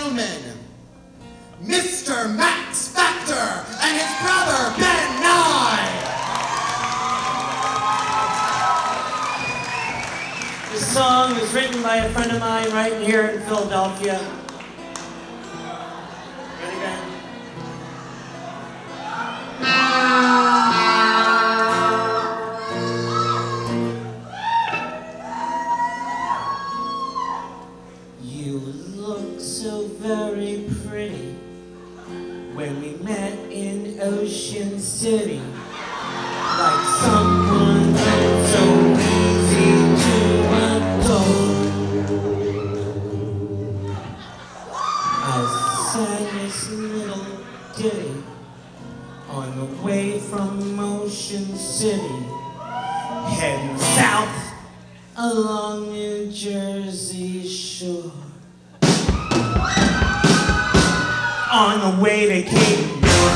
gentlemen, Mr. Max Factor and his brother Ben Nye. This song was written by a friend of mine right here in Philadelphia. Ready, Ben? You look so very pretty when we met in Ocean City, like someone that's so easy to adore. I sang this little ditty on the way from Ocean City, heading south along New Jersey shore. On the way to Cape,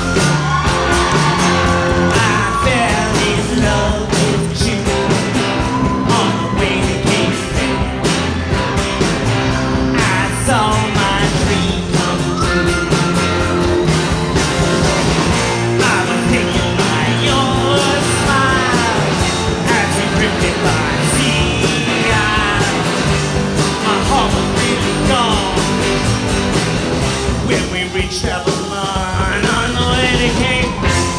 I fell in love with you. On the way to Cape, I saw my dream come true. I was taken by your smile as we drifted by sea. My heart was really gone when we reached Avalon. On the way to Cape,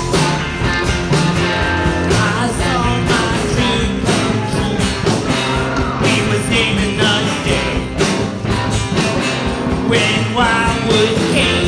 I saw my dream come true. We was naming another day when Wildwood came.